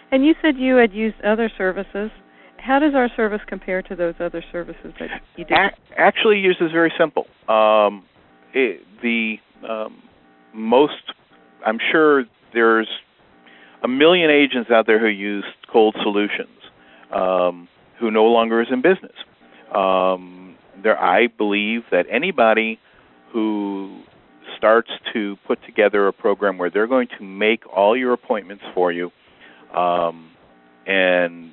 And you said you had used other services. How does our service compare to those other services that you did? Actually, use is very simple. Most, I'm sure there's a million agents out there who use Cold Solutions, who no longer is in business. I believe that anybody who starts to put together a program where they're going to make all your appointments for you, and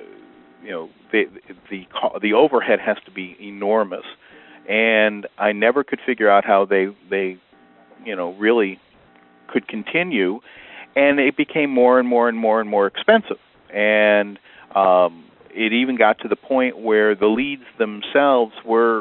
the overhead has to be enormous, and I never could figure out how they really could continue, and it became more and more and more and more expensive, and it even got to the point where the leads themselves were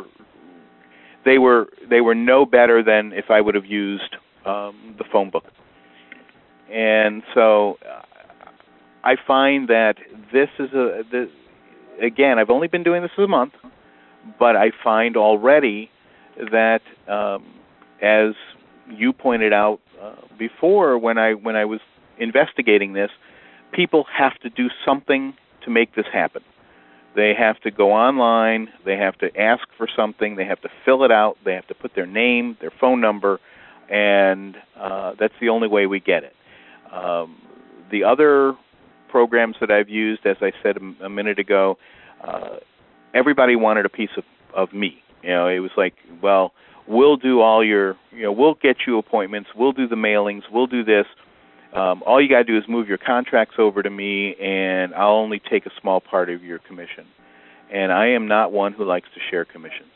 no better than if I would have used the phone book. And so I find that this is again, I've only been doing this for a month, but I find already that, as you pointed out before when I was investigating this, people have to do something to make this happen. They have to go online, they have to ask for something, they have to fill it out, they have to put their name, their phone number, and that's the only way we get it. The other programs that I've used, as I said a minute ago, everybody wanted a piece of me. It was like, well, we'll do all your, we'll get you appointments, we'll do the mailings, we'll do this. All you got to do is move your contracts over to me, and I'll only take a small part of your commission. And I am not one who likes to share commissions.